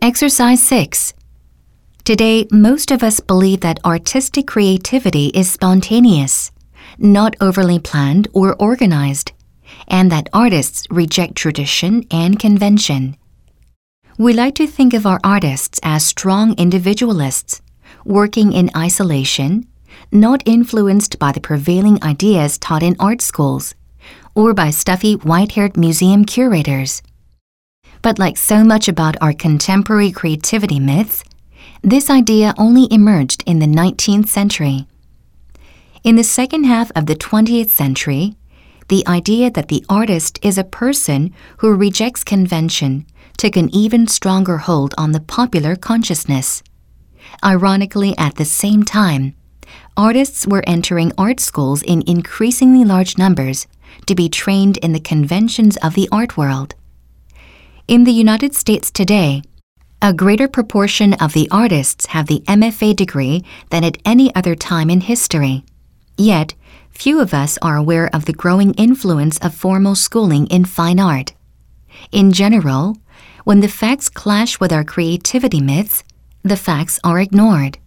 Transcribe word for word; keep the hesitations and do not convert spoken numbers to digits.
Exercise six. Today, most of us believe that artistic creativity is spontaneous, not overly planned or organized, and that artists reject tradition and convention. We like to think of our artists as strong individualists, working in isolation, not influenced by the prevailing ideas taught in art schools, or by stuffy white-haired museum curators. But like so much about our contemporary creativity myths, this idea only emerged in the nineteenth century. In the second half of the twentieth century, the idea that the artist is a person who rejects convention took an even stronger hold on the popular consciousness. Ironically, at the same time, artists were entering art schools in increasingly large numbers to be trained in the conventions of the art world. In the United States today, a greater proportion of the artists have the M F A degree than at any other time in history. Yet, few of us are aware of the growing influence of formal schooling in fine art. In general, when the facts clash with our creativity myths, the facts are ignored.